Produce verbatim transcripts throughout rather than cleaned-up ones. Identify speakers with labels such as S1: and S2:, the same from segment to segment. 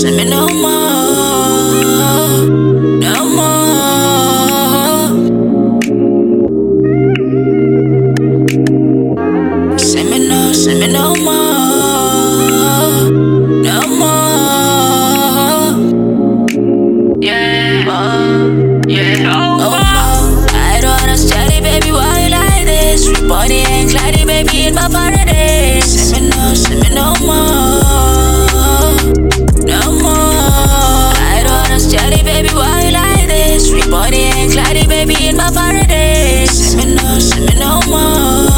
S1: send me no more, no more. Send me no, send me no more, no more. Yeah, uh, yeah, oh, oh, oh. I don't understand it, baby, why you like this? Sweet body and Clyde, baby, in my paradise. Send me no, send me no more. No more. I don't understand it, baby, why you like this? Sweet body and Clyde, baby, in my paradise. Send me no, send me no more.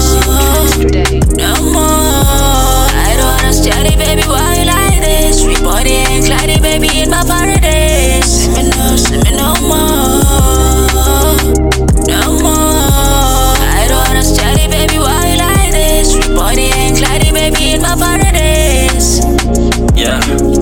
S1: No more. I don't understand it, baby, why you like this? Sweet body and Clyde, baby, in my paradise. Send me no, send me no more. No more. I don't understand it, baby, why you like this? Sweet body and Clyde, baby, in my paradise.
S2: Yeah.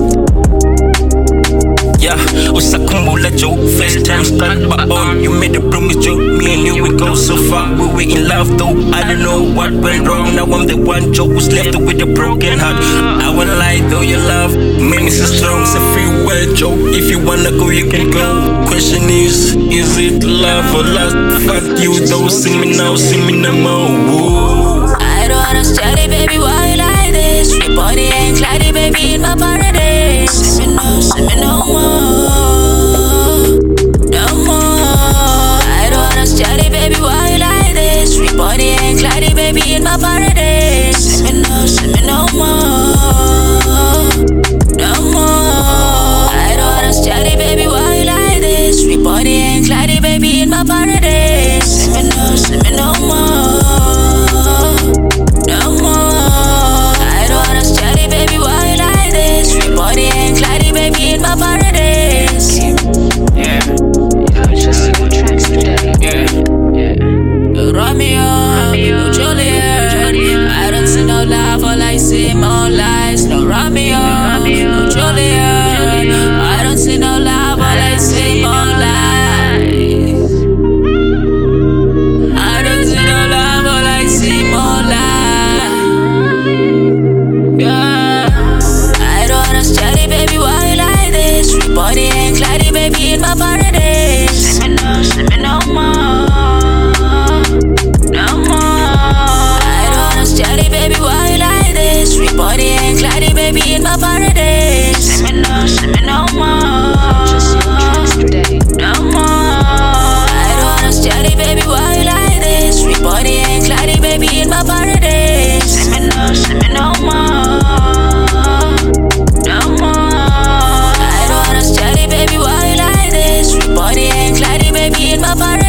S2: Yeah, usakumbula Joe, first time start, but oh, you made a promise Joe. Me and you, we go so far, we were in love though. I don't know what went wrong, now I'm the one Joe who's left with a broken heart. I won't lie though, your love made me so strong, so feel well Joe. If you wanna go, you can go. Question is, is it love or lust? Fuck you though, sing me now, sing me no more. Whoa.
S1: I don't understand it, baby, why you like this? Sweet body and Clyde, baby, in my paradise. Send me no, send me no more, no more. I don't understand it, baby, why you like this? Sweet body and Clyde, baby, in my paradise. Send me no, send me no more, no more. I don't understand it, baby, why you like this? Sweet body and Clyde, baby, in my paradise. Send me no, send me no more, no more. I don't understand it, baby, why you like this? Sweet body and Clyde, baby, in my paradise.
S2: Yeah. Yeah.
S1: You Romeo, you Juliet. I don't see no love, all I see more lies. No Romeo, no Juliet. I don't see no love, all I see more lies. I don't see no love, all I see more lies. Yeah. I don't understand it, baby, why you like this? Sweet body and Clyde, baby, in my paradise. Send me no, send me no more, no more. I don't understand it, baby, why you like this? Sweet body and Clyde, baby, in my paradise. Send me no, send me no more, no more. I don't understand it, baby, why you like this? Sweet body and Clyde, baby, in my paradise. Send me no, send me no more, no more. I don't understand it, baby, why you like this? Sweet body and Clyde, baby, in my paradise.